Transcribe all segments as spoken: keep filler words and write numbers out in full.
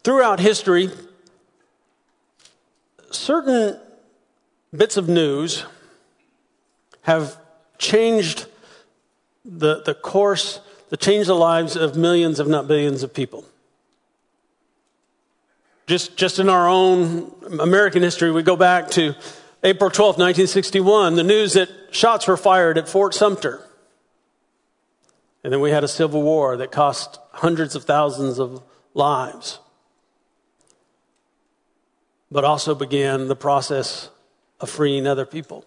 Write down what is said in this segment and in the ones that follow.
Throughout history, certain bits of news have changed the, the course, that changed the lives of millions, if not billions of people. Just, just in our own American history, we go back to April twelfth, nineteen sixty-one, the news that shots were fired at Fort Sumter. And then we had a civil war that cost hundreds of thousands of lives, but also began the process of freeing other people.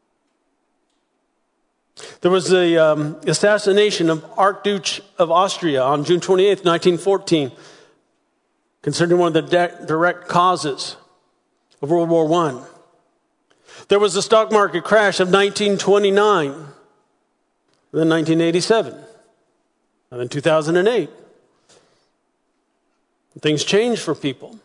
There was the um, assassination of Archduke of Austria on June twenty-eighth, nineteen fourteen, considered one of the de- direct causes of World War One. There was the stock market crash of nineteen twenty-nine, then nineteen eighty-seven, and then two thousand eight. Things changed for people.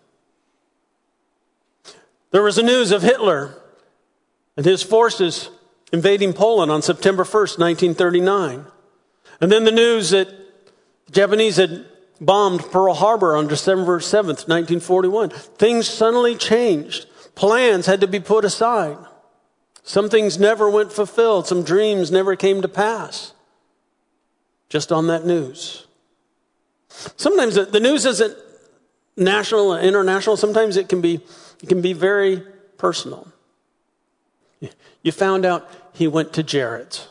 There was the news of Hitler and his forces invading Poland on September first, nineteen thirty-nine. And then the news that the Japanese had bombed Pearl Harbor on December seventh, nineteen forty-one. Things suddenly changed. Plans had to be put aside. Some things never went fulfilled. Some dreams never came to pass. Just on that news. Sometimes the news isn't national and international. Sometimes it can be, it can be very personal. You found out he went to Jared's.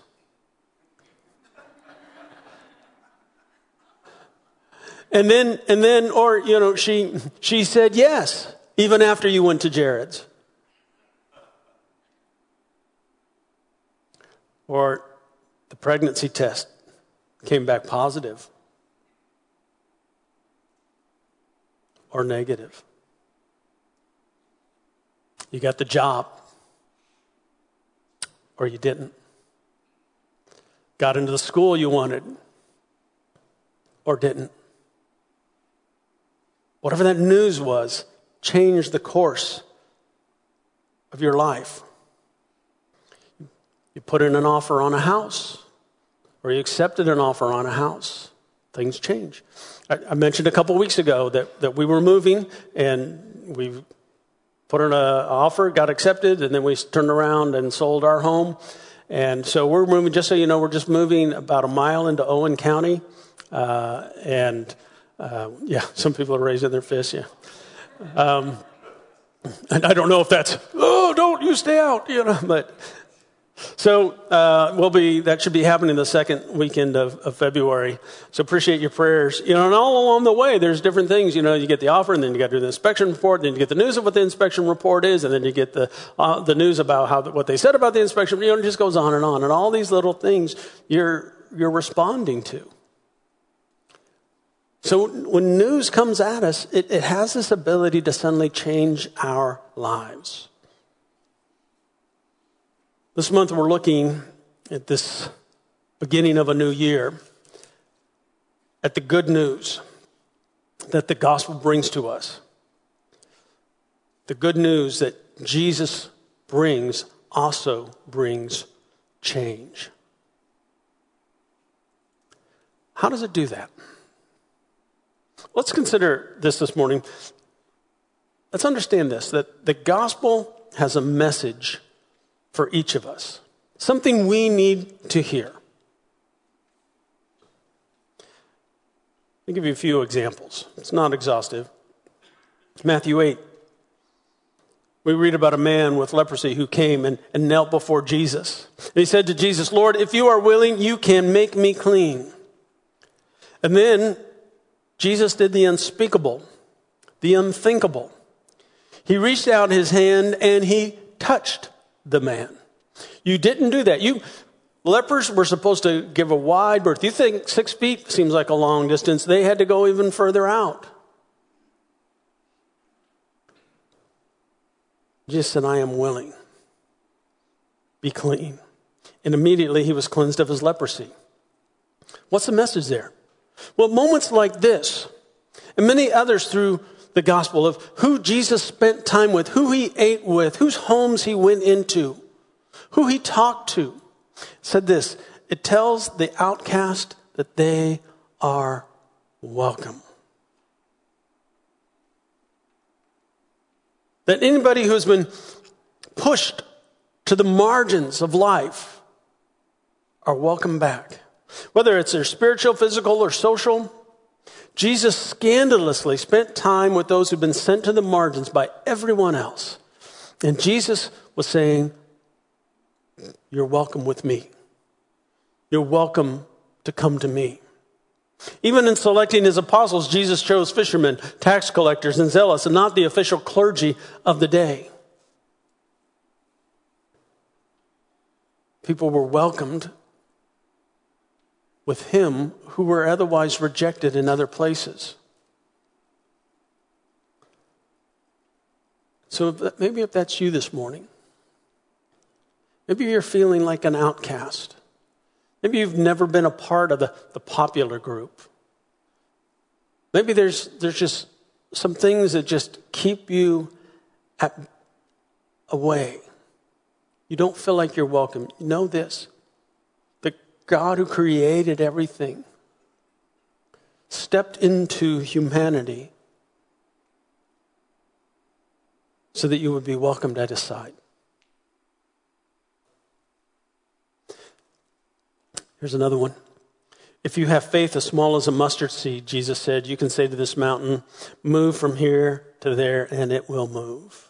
And then, and then, or, you know, she, she said yes, even after you went to Jared's. Or the pregnancy test came back positive or negative. You got the job or you didn't. Got into the school you wanted or didn't. Whatever that news was, changed the course of your life. You put in an offer on a house, or you accepted an offer on a house. Things change. I, I mentioned a couple weeks ago that, that we were moving, and we put in an offer, got accepted, and then we turned around and sold our home. And so we're moving, just so you know, we're just moving about a mile into Owen County. Uh, and uh, yeah, some people are raising their fists, yeah. Um, and I don't know if that's, oh, don't you stay out, you know, but... So uh, we'll be that should be happening the second weekend of, of February. So appreciate your prayers. You know, and all along the way, there's different things. You know, you get the offer, and then you got to do the inspection report, and then you get the news of what the inspection report is, and then you get the uh, the news about how what they said about the inspection. You know, it just goes on and on, and all these little things you're you're responding to. So when news comes at us, it, it has this ability to suddenly change our lives. This month we're looking at this beginning of a new year, at the good news that the gospel brings to us. The good news that Jesus brings also brings change. How does it do that? Let's consider this this morning. Let's understand this, that the gospel has a message for each of us. Something we need to hear. I'll give you a few examples. It's not exhaustive. Matthew eight. We read about a man with leprosy who came and, and knelt before Jesus. And he said to Jesus, Lord, if you are willing, you can make me clean. And then Jesus did the unspeakable, the unthinkable. He reached out his hand and he touched the man. You didn't do that. You lepers were supposed to give a wide berth. You think six feet seems like a long distance. They had to go even further out. Jesus said, I am willing. Be clean. And immediately he was cleansed of his leprosy. What's the message there? Well, moments like this, and many others through the gospel of who Jesus spent time with, who he ate with, whose homes he went into, who he talked to, said this, it tells the outcast that they are welcome. That anybody who's been pushed to the margins of life are welcome back. Whether it's their spiritual, physical, or social, Jesus scandalously spent time with those who've been sent to the margins by everyone else. And Jesus was saying, you're welcome with me. You're welcome to come to me. Even in selecting his apostles, Jesus chose fishermen, tax collectors, and zealots, and not the official clergy of the day. People were welcomed with him who were otherwise rejected in other places. So if that, maybe if that's you this morning, maybe you're feeling like an outcast. Maybe you've never been a part of the, the popular group. Maybe there's there's just some things that just keep you at, away. You don't feel like you're welcome. Know this. The God who created everything stepped into humanity so that you would be welcomed at his side. Here's another one. If you have faith as small as a mustard seed, Jesus said, you can say to this mountain, move from here to there, and it will move.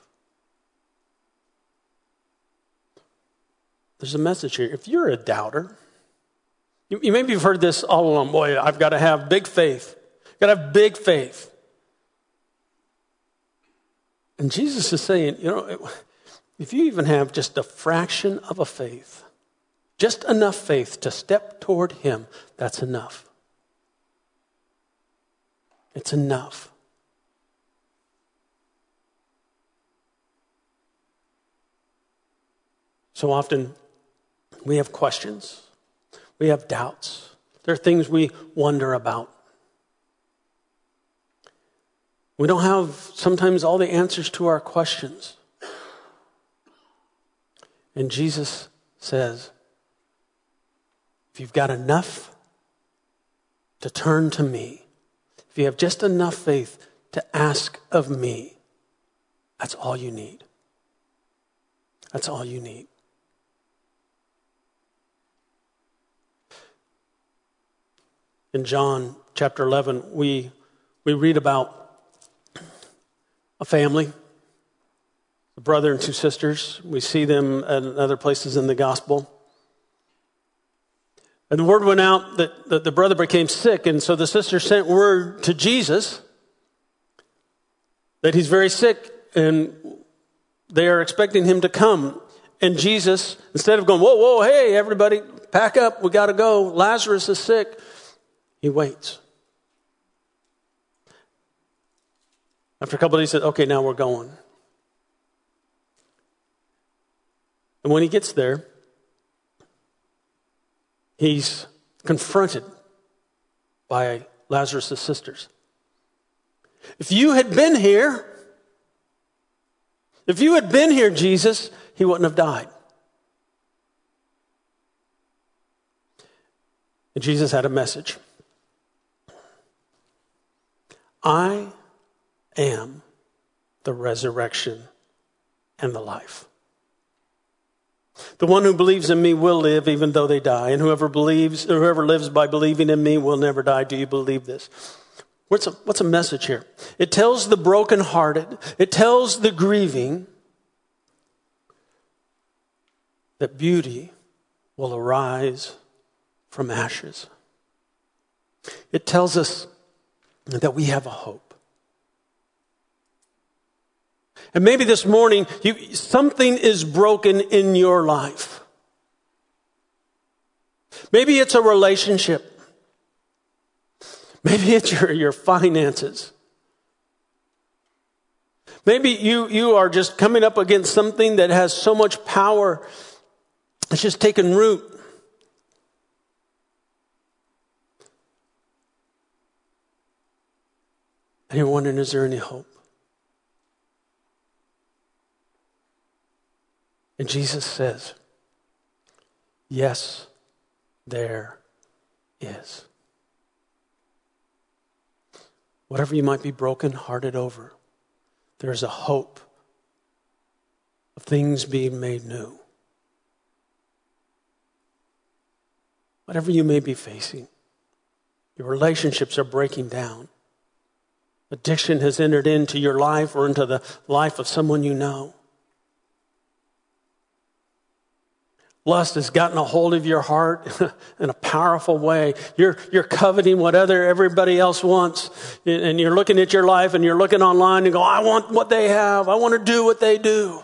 There's a message here. If you're a doubter, you, you maybe you've heard this all along. Boy, I've got to have big faith. I've got to have big faith. And Jesus is saying, you know, if you even have just a fraction of a faith, just enough faith to step toward him, that's enough. It's enough. So often we have questions. We have doubts. There are things we wonder about. We don't have sometimes all the answers to our questions. And Jesus says, if you've got enough to turn to me, if you have just enough faith to ask of me, that's all you need. That's all you need. In John chapter eleven, we we read about a family, a brother and two sisters. We see them at other places in the gospel. And the word went out that, that the brother became sick, and so the sister sent word to Jesus that he's very sick, and they are expecting him to come. And Jesus, instead of going, whoa, whoa, hey, everybody, pack up, we got to go, Lazarus is sick, he waits. After a couple of days, he said, okay, now we're going. And when he gets there, he's confronted by Lazarus' sisters. If you had been here, if you had been here, Jesus, he wouldn't have died. And Jesus had a message. I am the resurrection and the life. The one who believes in me will live even though they die. And whoever believes, or whoever lives by believing in me will never die. Do you believe this? What's a, what's a message here? It tells the brokenhearted, it tells the grieving that beauty will arise from ashes. It tells us that we have a hope. And maybe this morning, you, something is broken in your life. Maybe it's a relationship. Maybe it's your, your finances. Maybe you, you are just coming up against something that has so much power. It's just taken root. And you're wondering, is there any hope? And Jesus says, yes, there is. Whatever you might be brokenhearted over, there's a hope of things being made new. Whatever you may be facing, your relationships are breaking down. Addiction has entered into your life or into the life of someone you know. Lust has gotten a hold of your heart in a powerful way. You're, you're coveting what other everybody else wants. And you're looking at your life and you're looking online and go, I want what they have. I want to do what they do.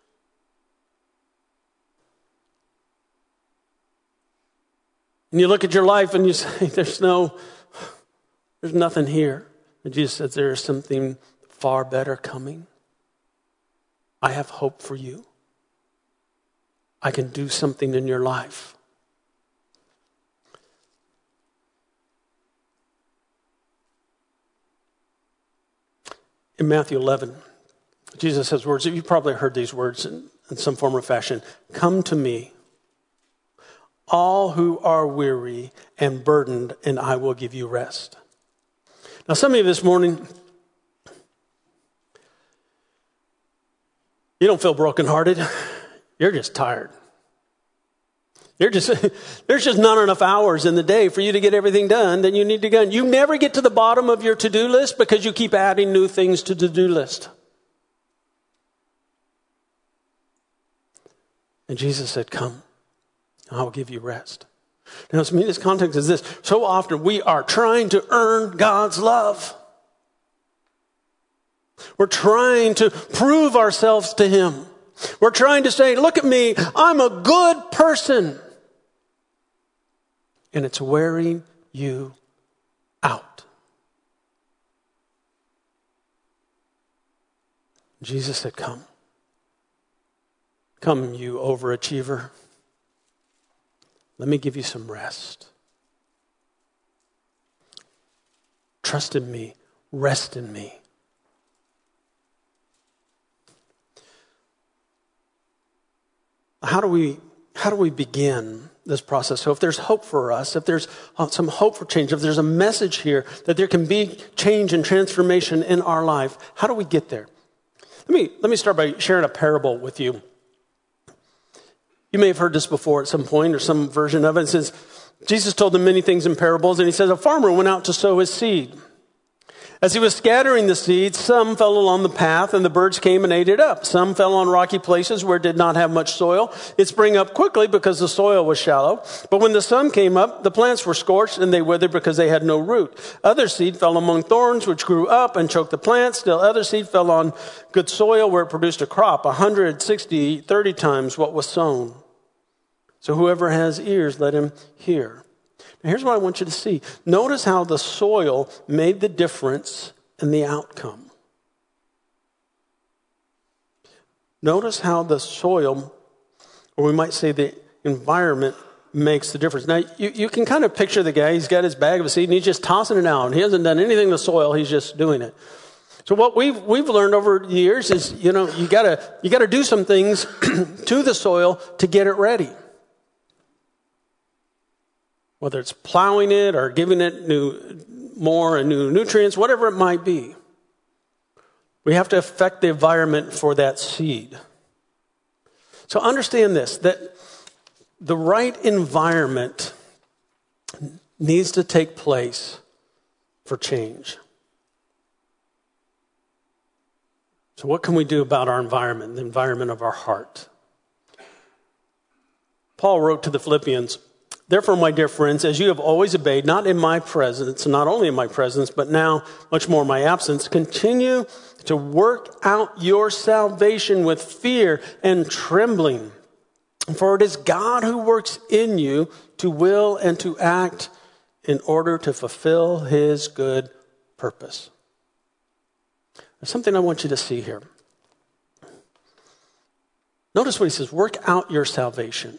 And you look at your life and you say, there's no, there's nothing here. And Jesus says, there is something far better coming. I have hope for you. I can do something in your life. In Matthew eleven, Jesus says words, you've probably heard these words in, in some form or fashion. Come to me, all who are weary and burdened, and I will give you rest. Now, some of you this morning, you don't feel brokenhearted. You're just tired. You're just, there's just not enough hours in the day for you to get everything done that you need to get. You never get to the bottom of your to-do list because you keep adding new things to the to-do list. And Jesus said, come, I'll give you rest. Now, to me, this context is this. So often we are trying to earn God's love. We're trying to prove ourselves to Him. We're trying to say, look at me, I'm a good person. And it's wearing you out. Jesus said, come. Come, you overachiever. Let me give you some rest. Trust in me. Rest in me. How do we how do we begin this process? So if there's hope for us, if there's some hope for change, if there's a message here that there can be change and transformation in our life, how do we get there? Let me let me start by sharing a parable with you. You may have heard this before at some point or some version of it. It says, Jesus told them many things in parables, and he says, a farmer went out to sow his seed. As he was scattering the seeds, some fell along the path, and the birds came and ate it up. Some fell on rocky places where it did not have much soil. It sprang up quickly because the soil was shallow. But when the sun came up, the plants were scorched, and they withered because they had no root. Other seed fell among thorns, which grew up and choked the plants. Still other seed fell on good soil, where it produced a crop, one hundred sixty, thirty times what was sown. So whoever has ears, let him hear. Now here's what I want you to see. Notice how the soil made the difference in the outcome. Notice how the soil, or we might say the environment, makes the difference. Now, you, you can kind of picture the guy. He's got his bag of seed, and he's just tossing it out. He hasn't done anything to the soil. He's just doing it. So what we've we've learned over the years is, you know, you gotta you gotta do some things to the soil to get it ready. Whether it's plowing it or giving it new, more and new nutrients, whatever it might be. We have to affect the environment for that seed. So understand this, that the right environment needs to take place for change. So what can we do about our environment, the environment of our heart? Paul wrote to the Philippians, therefore, my dear friends, as you have always obeyed, not in my presence, not only in my presence, but now much more in my absence, continue to work out your salvation with fear and trembling. For it is God who works in you to will and to act in order to fulfill his good purpose. There's something I want you to see here. Notice what he says, work out your salvation.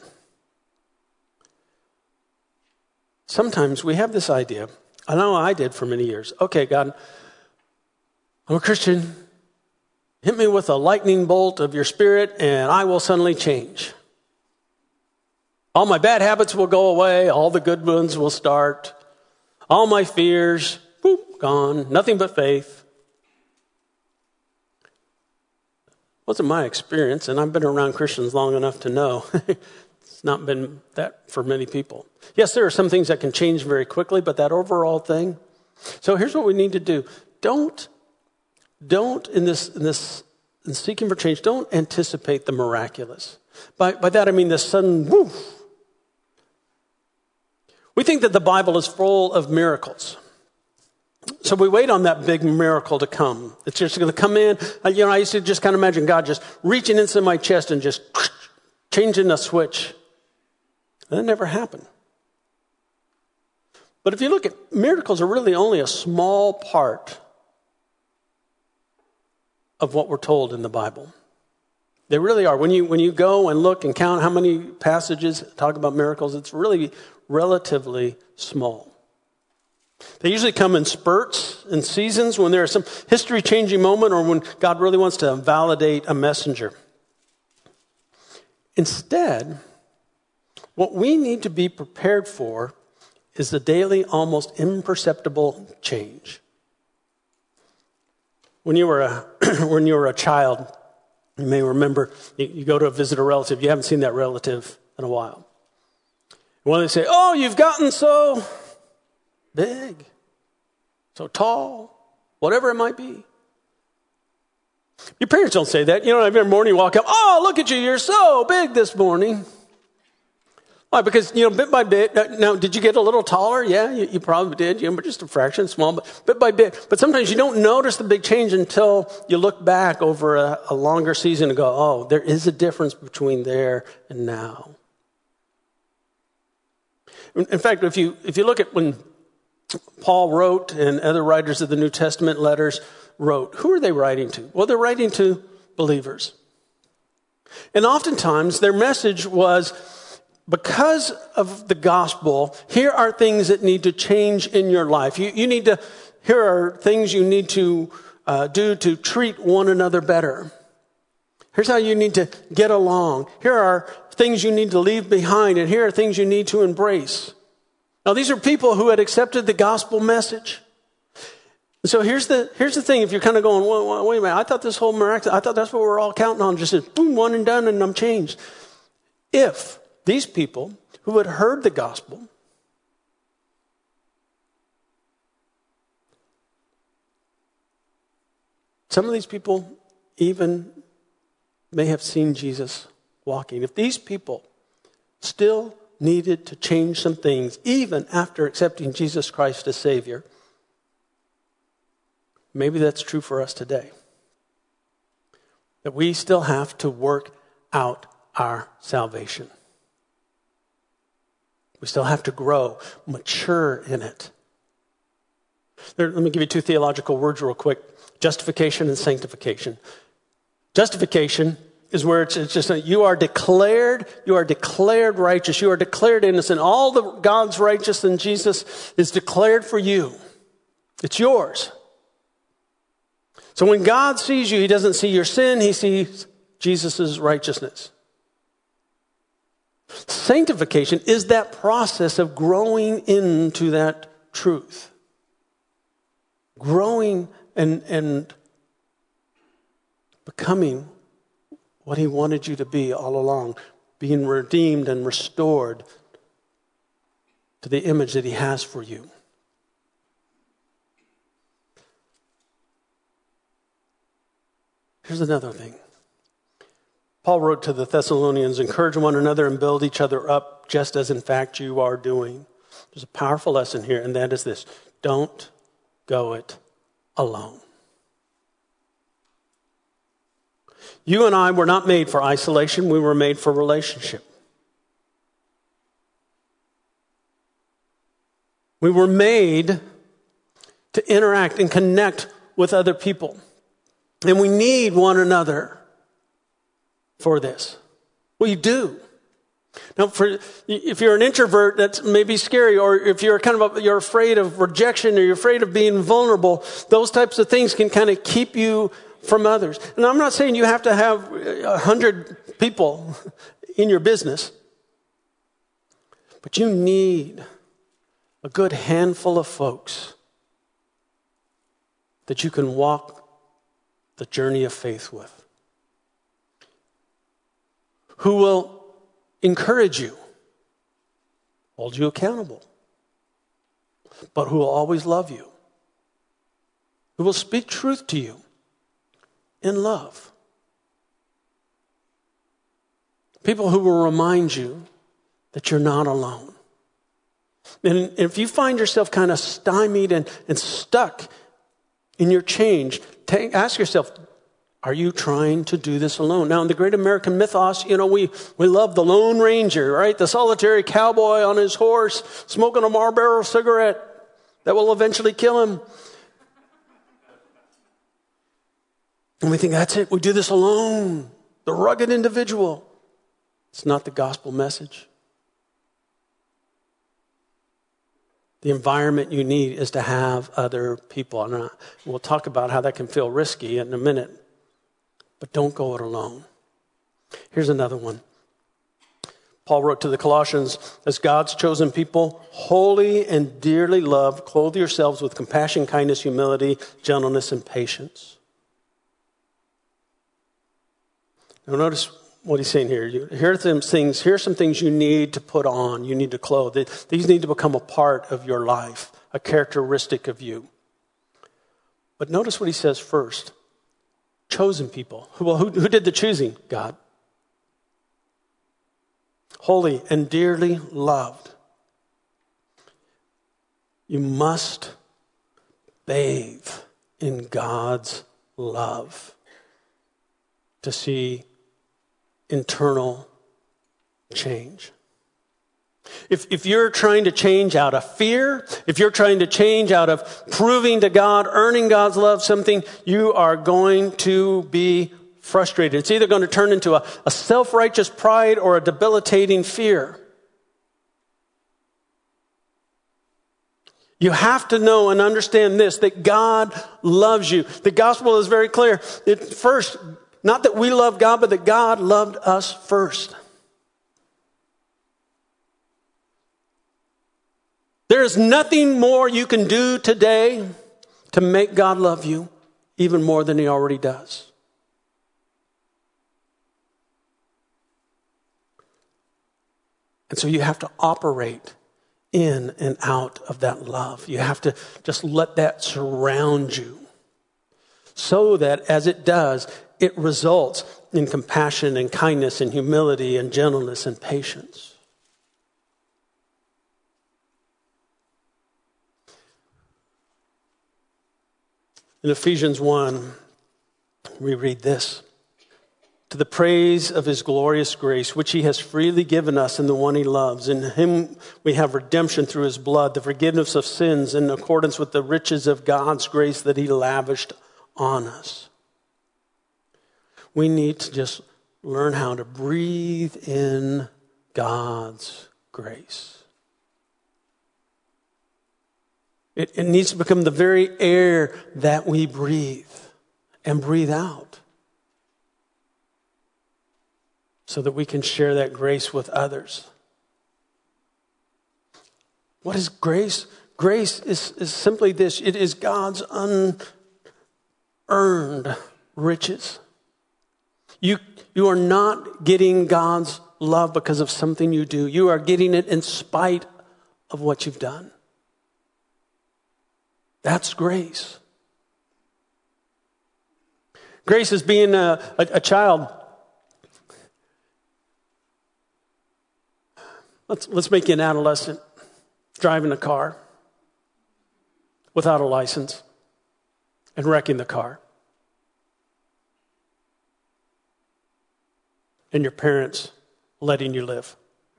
Sometimes we have this idea, I know I did for many years. Okay, God, I'm a Christian. Hit me with a lightning bolt of your spirit and I will suddenly change. All my bad habits will go away. All the good ones will start. All my fears, boop, gone. Nothing but faith. Wasn't my experience, and I've been around Christians long enough to know it's not been that for many people. Yes, there are some things that can change very quickly, but that overall thing. So here's what we need to do. Don't, don't in this, in this, in seeking for change, don't anticipate the miraculous. By, by that I mean the sudden woof. We think that the Bible is full of miracles. So we wait on that big miracle to come. It's just going to come in. You know, I used to just kind of imagine God just reaching into my chest and just changing a switch. That never happened. But if you look at miracles, are really only a small part of what we're told in the Bible. They really are. When you when you go and look and count how many passages talk about miracles, it's really relatively small. They usually come in spurts and seasons when there's some history-changing moment or when God really wants to validate a messenger. Instead, what we need to be prepared for is the daily, almost imperceptible change. When you were a, when you were a child, you may remember, you, you go to visit a relative, you haven't seen that relative in a while. When they say, oh, you've gotten so big, so tall, whatever it might be. Your parents don't say that. You know, every morning you walk up, oh, look at you, you're so big this morning. Why? Because, you know, bit by bit, now, did you get a little taller? Yeah, you, you probably did, you know, but just a fraction, small, but bit by bit. But sometimes you don't notice the big change until you look back over a, a longer season and go, oh, there is a difference between there and now. In fact, if you if you look at when Paul wrote and other writers of the New Testament letters wrote, who are they writing to? Well, they're writing to believers. And oftentimes their message was, because of the gospel, here are things that need to change in your life. You, you need to, here are things you need to uh, do to treat one another better. Here's how you need to get along. Here are things you need to leave behind, and here are things you need to embrace. Now, these are people who had accepted the gospel message. So here's the here's the thing. If you're kind of going, well, wait a minute, I thought this whole miracle, I thought that's what we're all counting on, just as boom, one and done, and I'm changed. If these people who had heard the gospel some of these people even may have seen Jesus walking. If these people still needed to change some things, even after accepting Jesus Christ as Savior, maybe that's true for us today. That we still have to work out our salvation. We still have to grow, mature in it. There, let me give you two theological words real quick. Justification and sanctification. Justification is where it's, it's just that you are declared, you are declared righteous, you are declared innocent. All the God's righteousness in Jesus is declared for you. It's yours. So when God sees you, he doesn't see your sin, he sees Jesus' righteousness. Sanctification is that process of growing into that truth. Growing and, and becoming what he wanted you to be all along. Being redeemed and restored to the image that he has for you. Here's another thing. Paul wrote to the Thessalonians, encourage one another and build each other up, just as in fact you are doing. There's a powerful lesson here, and that is this. Don't go it alone. You and I were not made for isolation. We were made for relationship. We were made to interact and connect with other people. And we need one another for this. We do. Now, for, if you're an introvert, that's maybe scary, or if you're kind of a, you're afraid of rejection, or you're afraid of being vulnerable, those types of things can kind of keep you from others. And I'm not saying you have to have a hundred people in your business, but you need a good handful of folks that you can walk the journey of faith with. who will encourage you, hold you accountable, but who will always love you, who will speak truth to you in love. People who will remind you that you're not alone. And if you find yourself kind of stymied and, and stuck in your change, take, ask yourself, are you trying to do this alone? Now, in the great American mythos, you know, we, we love the Lone Ranger, right? The solitary cowboy on his horse, smoking a Marlboro cigarette that will eventually kill him. And we think, that's it. We do this alone. The rugged individual. It's not the gospel message. The environment you need is to have other people. And we'll talk about how that can feel risky in a minute. But don't go it alone. Here's another one. Paul wrote to the Colossians, as God's chosen people, holy and dearly loved, clothe yourselves with compassion, kindness, humility, gentleness, and patience. Now notice what he's saying here. Here are some things, here are some things you need to put on, you need to clothe. These need to become a part of your life, a characteristic of you. But notice what he says first. Chosen people. Well, who, who did the choosing? God. Holy and dearly loved. You must bathe in God's love to see internal change. If, if you're trying to change out of fear, if you're trying to change out of proving to God, earning God's love, something, you are going to be frustrated. It's either going to turn into a, a self-righteous pride or a debilitating fear. You have to know and understand this, that God loves you. The gospel is very clear. It, first, not that we love God, but that God loved us first. There is nothing more you can do today to make God love you even more than he already does. And so you have to operate in and out of that love. You have to just let that surround you so that as it does, it results in compassion and kindness and humility and gentleness and patience. In Ephesians one, we read this. To the praise of his glorious grace, which he has freely given us in the one he loves. In him we have redemption through his blood, the forgiveness of sins in accordance with the riches of God's grace that he lavished on us. We need to just learn how to breathe in God's grace. It, it needs to become the very air that we breathe and breathe out so that we can share that grace with others. What is grace? Grace is, is simply this. It is God's unearned riches. You, you are not getting God's love because of something you do. You are getting it in spite of what you've done. That's grace. Grace is being a, a, a child. Let's, let's make you an adolescent driving a car without a license and wrecking the car. And your parents letting you live.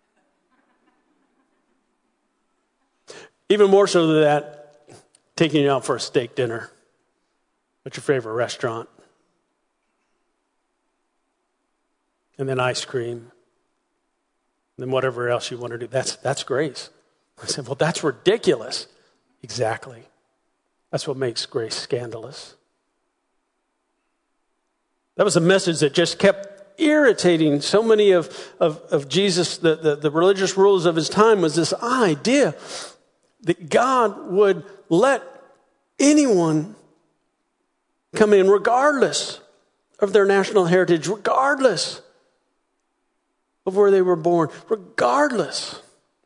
Even more so than that, taking you out for a steak dinner at your favorite restaurant. And then ice cream. And then whatever else you want to do. That's, that's grace. I said, well, that's ridiculous. Exactly. That's what makes grace scandalous. That was a message that just kept irritating so many of, of, of Jesus, the, the, the religious rulers of his time, was this idea that God would let anyone come in regardless of their national heritage, regardless of where they were born, regardless.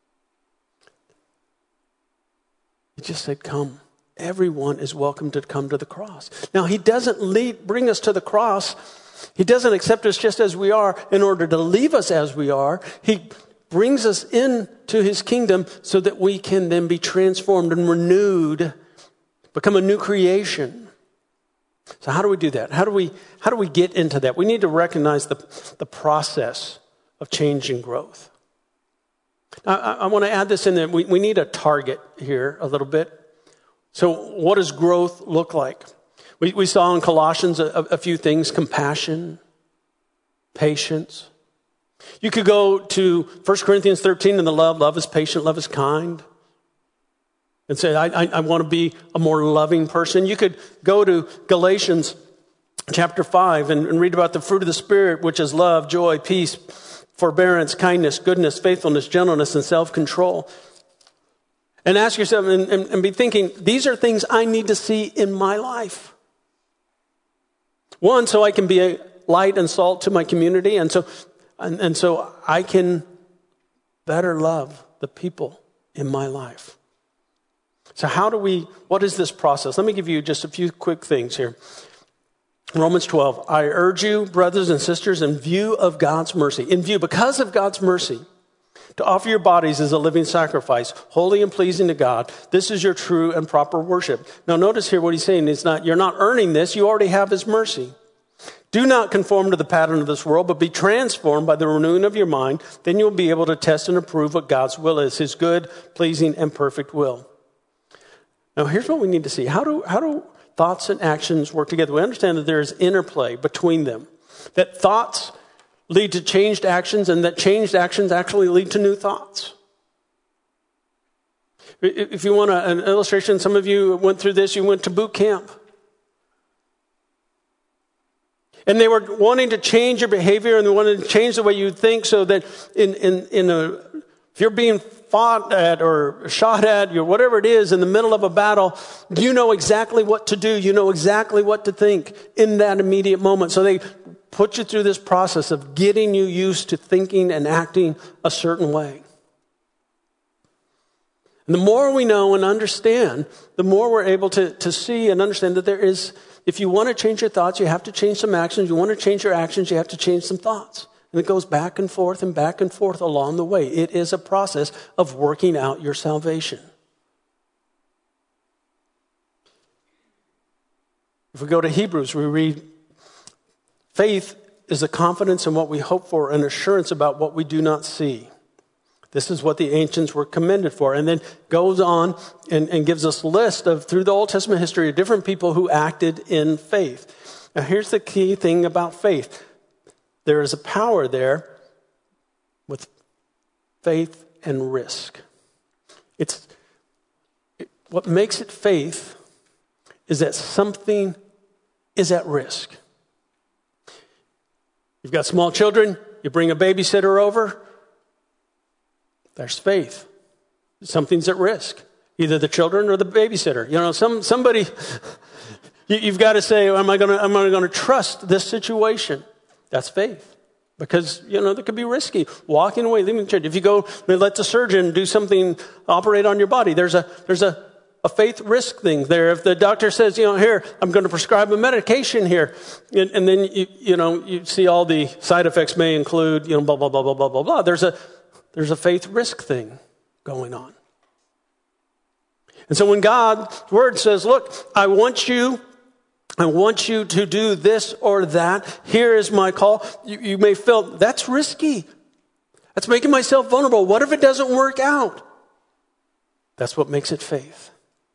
He just said, come. Everyone is welcome to come to the cross. Now, he doesn't lead, bring us to the cross. He doesn't accept us just as we are in order to leave us as we are. He brings us into his kingdom so that we can then be transformed and renewed, become a new creation. So how do we do that? How do we, how do we get into that? We need to recognize the, the process of change and growth. Now, I, I want to add this in there. We, we need a target here a little bit. So what does growth look like? We, we saw in Colossians a, a few things: compassion, patience. You could go to First Corinthians thirteen in the love. Love is patient, love is kind. And say, I, I, I want to be a more loving person. You could go to Galatians chapter five and, and read about the fruit of the Spirit, which is love, joy, peace, forbearance, kindness, goodness, faithfulness, gentleness, and self-control. And ask yourself and, and, and be thinking, these are things I need to see in my life. One, so I can be a light and salt to my community. And so, and, and so I can better love the people in my life. So how do we, what is this process? Let me give you just a few quick things here. Romans twelve, I urge you, brothers and sisters, in view of God's mercy, in view, because of God's mercy, to offer your bodies as a living sacrifice, holy and pleasing to God. This is your true and proper worship. Now notice here what he's saying is not, you're not earning this, you already have his mercy. Do not conform to the pattern of this world, but be transformed by the renewing of your mind. Then you'll be able to test and approve what God's will is, his good, pleasing, and perfect will. Now here's what we need to see. How do, how do thoughts and actions work together? We understand that there is interplay between them. That thoughts lead to changed actions, and that changed actions actually lead to new thoughts. If you want a, an illustration, some of you went through this, you went to boot camp. And they were wanting to change your behavior, and they wanted to change the way you think, so that in, in, in a, if you're being fought at or shot at, or whatever it is, in the middle of a battle, you know exactly what to do. You know exactly what to think in that immediate moment. So they put you through this process of getting you used to thinking and acting a certain way. And the more we know and understand, the more we're able to, to see and understand that there is, if you want to change your thoughts, you have to change some actions. You want to change your actions, you have to change some thoughts. And it goes back and forth and back and forth along the way. It is a process of working out your salvation. If we go to Hebrews, we read, faith is the confidence in what we hope for and assurance about what we do not see. This is what the ancients were commended for. And then goes on and, and gives us a list of, through the Old Testament history, of different people who acted in faith. Now here's the key thing about faith. There is a power there with faith and risk. It's it, what makes it faith is that something is at risk. You've got small children, you bring a babysitter over, there's faith. Something's at risk. Either the children or the babysitter. You know, some somebody, you, you've got to say, am I going to am I going to trust this situation? That's faith. Because, you know, that could be risky. Walking away, leaving the church. If you go and let the surgeon do something, operate on your body, there's a there's a, a faith risk thing there. If the doctor says, you know, here, I'm going to prescribe a medication here, and, and then, you you know, you see all the side effects may include, you know, blah, blah, blah, blah, blah, blah, blah. There's a, there's a faith risk thing going on. And so when God's word says, look, I want you I want you to do this or that. Here is my call. You, you may feel that's risky. That's making myself vulnerable. What if it doesn't work out? That's what makes it faith.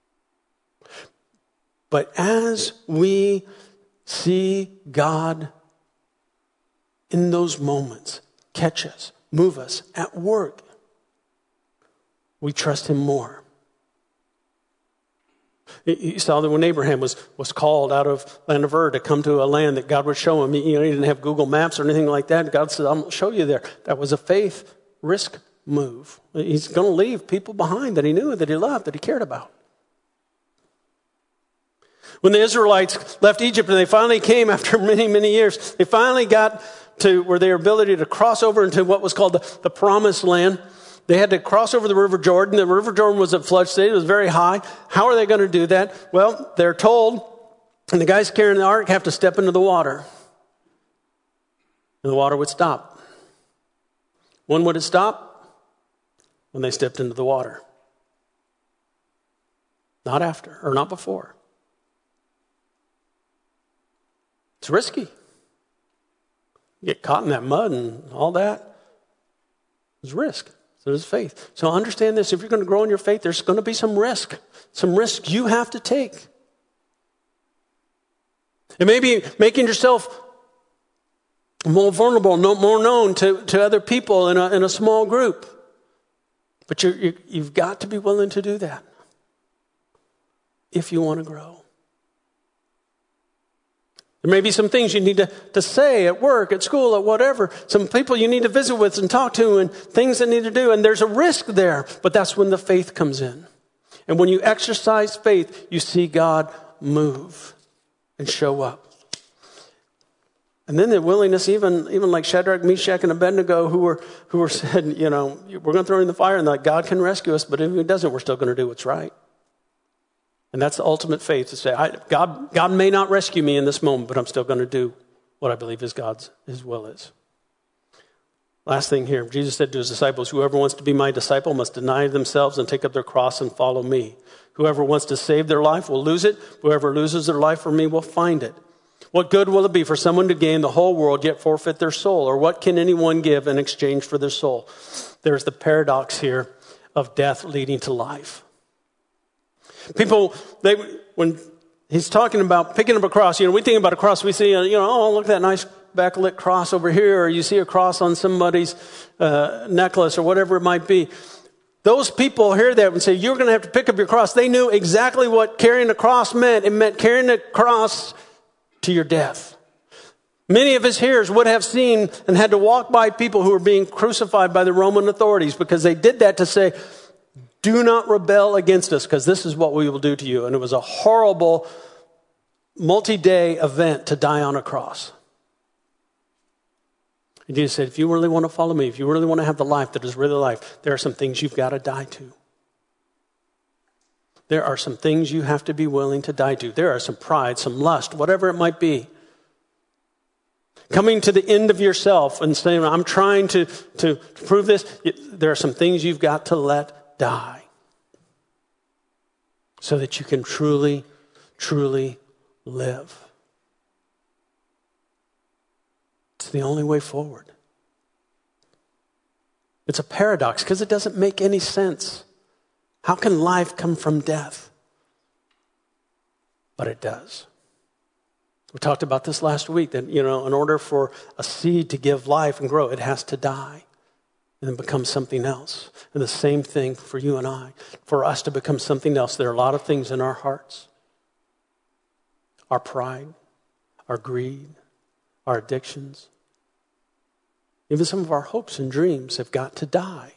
But as we see God in those moments, catch us, move us at work, we trust him more. You saw that when Abraham was, was called out of land of Ur to come to a land that God would show him. You know, he didn't have Google Maps or anything like that. God said, I'm going to show you there. That was a faith risk move. He's going to leave people behind that he knew, that he loved, that he cared about. When the Israelites left Egypt and they finally came after many, many years, they finally got to, were their ability to cross over into what was called the, the promised land. They had to cross over the River Jordan. The River Jordan was a flood state. It was very high. How are they going to do that? Well, they're told, and the guys carrying the ark have to step into the water. And the water would stop. When would it stop? When they stepped into the water. Not after, or not before. It's risky. You get caught in that mud and all that. It's risk. So there's faith. So understand this. If you're going to grow in your faith, there's going to be some risk. Some risk you have to take. It may be making yourself more vulnerable, more known to, to other people in a, in a small group. But you're, you, you've got to be willing to do that if you want to grow. There may be some things you need to, to say at work, at school, at whatever. Some people you need to visit with and talk to and things that need to do. And there's a risk there. But that's when the faith comes in. And when you exercise faith, you see God move and show up. And then the willingness, even, even like Shadrach, Meshach, and Abednego, who were who were said, you know, we're going to throw in the fire and that God can rescue us. But if he doesn't, we're still going to do what's right. And that's the ultimate faith, to say, I, God, God may not rescue me in this moment, but I'm still going to do what I believe is God's, his will is. Last thing here, Jesus said to his disciples, whoever wants to be my disciple must deny themselves and take up their cross and follow me. Whoever wants to save their life will lose it. Whoever loses their life for me will find it. What good will it be for someone to gain the whole world yet forfeit their soul? Or what can anyone give in exchange for their soul? There's the paradox here of death leading to life. People, they when he's talking about picking up a cross, you know, we think about a cross, we see, you know, oh, look at that nice backlit cross over here, or you see a cross on somebody's uh, necklace or whatever it might be. Those people hear that and say, you're going to have to pick up your cross. They knew exactly what carrying a cross meant. It meant carrying a cross to your death. Many of his hearers would have seen and had to walk by people who were being crucified by the Roman authorities because they did that to say, do not rebel against us because this is what we will do to you. And it was a horrible multi-day event to die on a cross. And Jesus said, if you really want to follow me, if you really want to have the life that is really life, there are some things you've got to die to. There are some things you have to be willing to die to. There are some pride, some lust, whatever it might be. Coming to the end of yourself and saying, I'm trying to, to prove this. There are some things you've got to let die so that you can truly, truly live. It's the only way forward. It's a paradox because it doesn't make any sense. How can life come from death? But it does. We talked about this last week, that, you know, in order for a seed to give life and grow, it has to die and then become something else. And the same thing for you and I. For us to become something else, there are a lot of things in our hearts. Our pride, our greed, our addictions. Even some of our hopes and dreams have got to die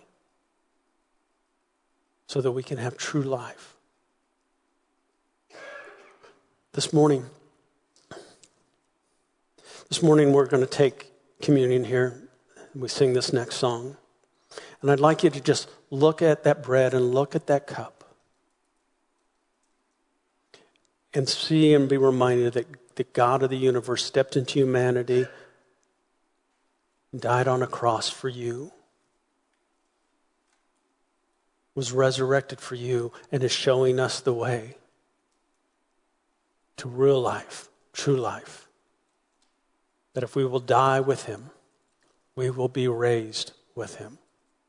so that we can have true life. This morning, this morning we're going to take communion here. And we sing this next song. And I'd like you to just look at that bread and look at that cup. And see and be reminded that the God of the universe stepped into humanity and died on a cross for you. Was resurrected for you and is showing us the way to real life, true life. That if we will die with him, we will be raised with him.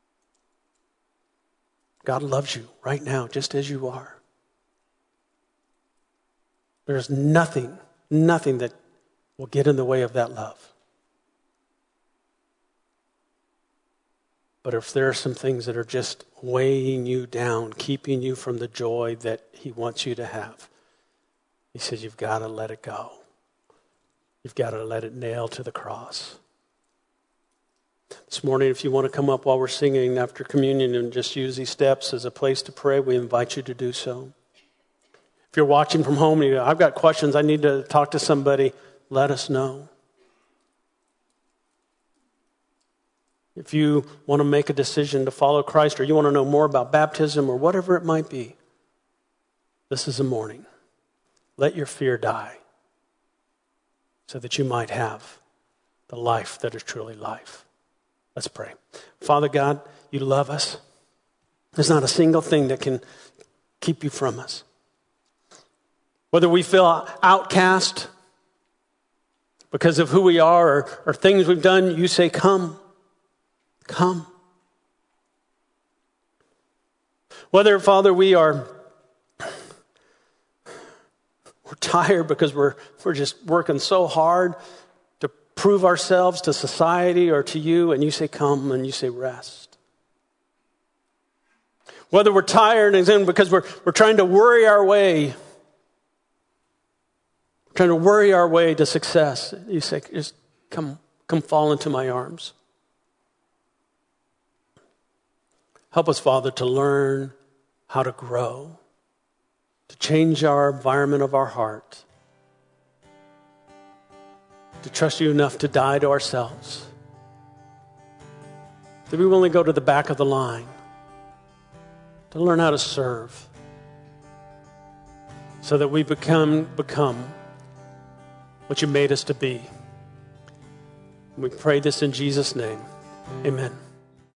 God loves you right now, just as you are. There's nothing, nothing that will get in the way of that love. But if there are some things that are just weighing you down, keeping you from the joy that he wants you to have, he says you've got to let it go. You've got to let it nail to the cross. This morning, if you want to come up while we're singing after communion and just use these steps as a place to pray, we invite you to do so. If you're watching from home and you go, I've got questions, I need to talk to somebody, let us know. If you want to make a decision to follow Christ, or you want to know more about baptism or whatever it might be, this is a morning. Let your fear die so that you might have the life that is truly life. Let's pray. Father God, you love us. There's not a single thing that can keep you from us. Whether we feel outcast because of who we are or, or things we've done, you say, come, come. Whether, Father, we are we're tired because we're we're just working so hard to prove ourselves to society or to you, and you say, come, and you say, rest. Whether we're tired and because we're we're trying to worry our way, trying to worry our way to success, you say, just come, come fall into my arms. Help us, Father, to learn how to grow, to change our environment of our heart, to trust you enough to die to ourselves, to be willing to go to the back of the line, to learn how to serve, so that we become become what you made us to be. We pray this in Jesus' name. Amen.